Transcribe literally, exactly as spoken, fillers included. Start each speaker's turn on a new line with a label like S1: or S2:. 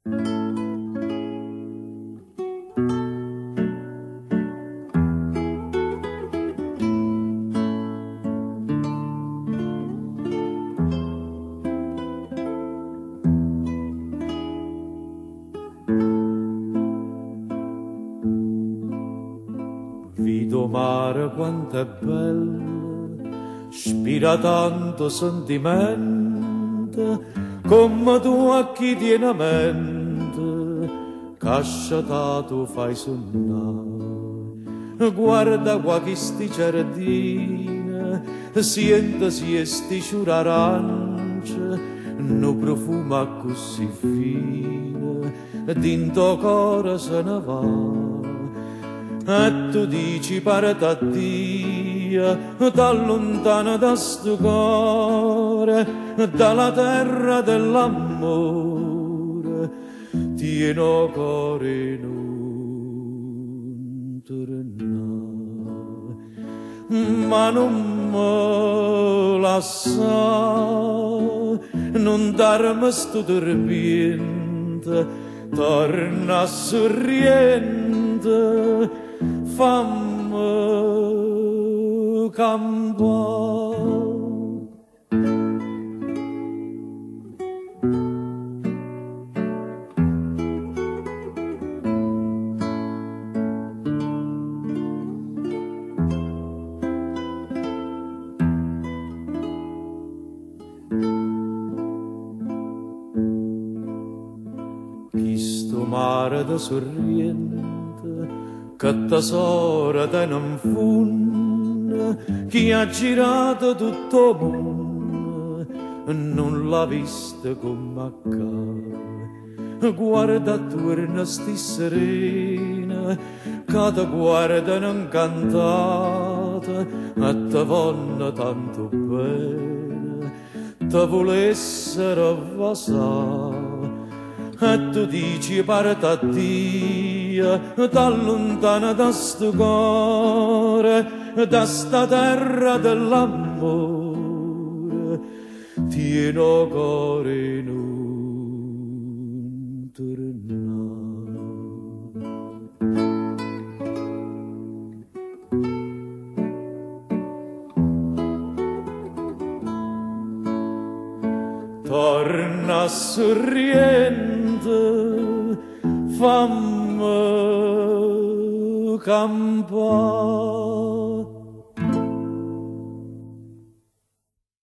S1: Vito mare quanto è bello, spira tanto sentimento, come tu a chi tiene mente, casciatato fai sonnare. Guarda qua chi sti giardini, sientasi e sti ciuri arance, no profuma così fine, dinto cuore se ne va. E tu dici parta Dio, t'allontana da sto cuore, dalla terra dell'amore, tieno cuore non tornare. Ma non me lascia, non darmi sto tormento, torna sorriente, fammi campare. Chi sto mare da sorriente, che tesoro te non funne, chi ha girato tutto il mondo e non l'ha vista come accade. Guarda attorno sti serena, che ti guardano incantate e ti vanno tanto bene, ti volessero avvasare. E tu dici parta Dio, t'allontana da sto cuore, da sta terra dell'amore, tieno cuore non tornare. Torna sorriente, fammi campare.